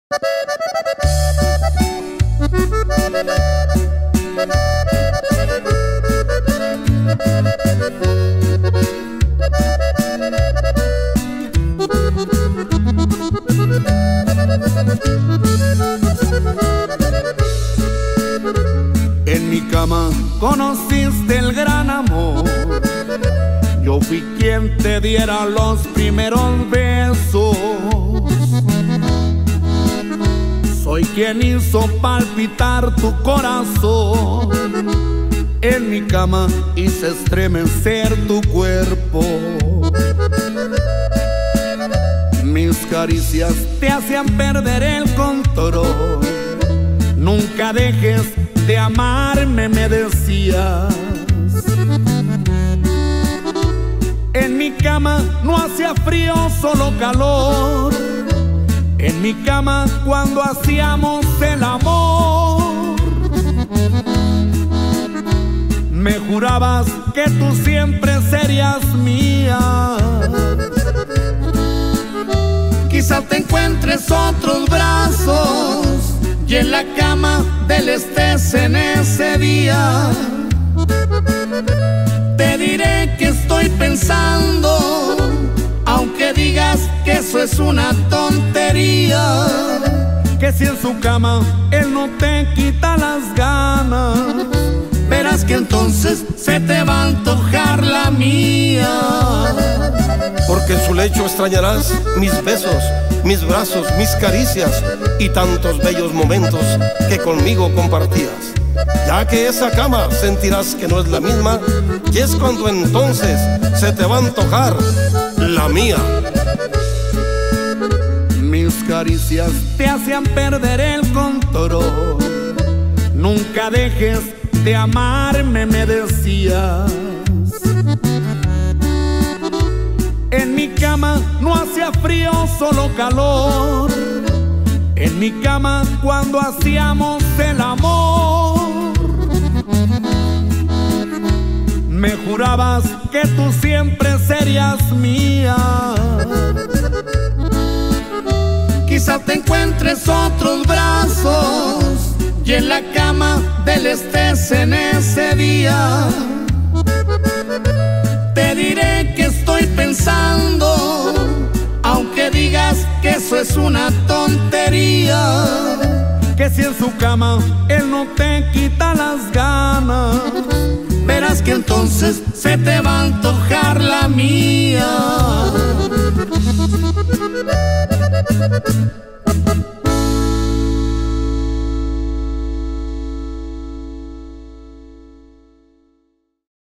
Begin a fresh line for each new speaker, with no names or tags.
En mi cama conociste el gran amor. Yo fui quien te diera los primeros besos. Soy quien hizo palpitar tu corazón. En mi cama hice estremecer tu cuerpo. Mis caricias te hacían perder el control. Nunca dejes de amarme, me decías. En mi cama no hacía frío, solo calor. En mi cama cuando hacíamos el amor, me jurabas que tú siempre serías mía. Quizá te encuentres otros brazos y en la cama del estés en ese día. Te diré que estoy pensando, aunque digas que eso es una tontería, que si en su cama él no te quita las ganas, verás que entonces se te va a antojar la mía.
Porque en su lecho extrañarás mis besos, mis brazos, mis caricias y tantos bellos momentos que conmigo compartías. Ya que esa cama sentirás que no es la misma, y es cuando entonces se te va a antojar la mía.
Mis caricias te hacían perder el control. Nunca dejes de amarme, me decías. En mi cama no hacía frío, solo calor. En mi cama cuando hacíamos el amor, me jurabas que tú siempre serías mía. Quizá te encuentres otros brazos y en la cama del estés en ese día. Te diré que estoy pensando, aunque digas que eso es una tontería, que si en su cama él no te quita las ganas, verás que entonces se te va a antojar la mía.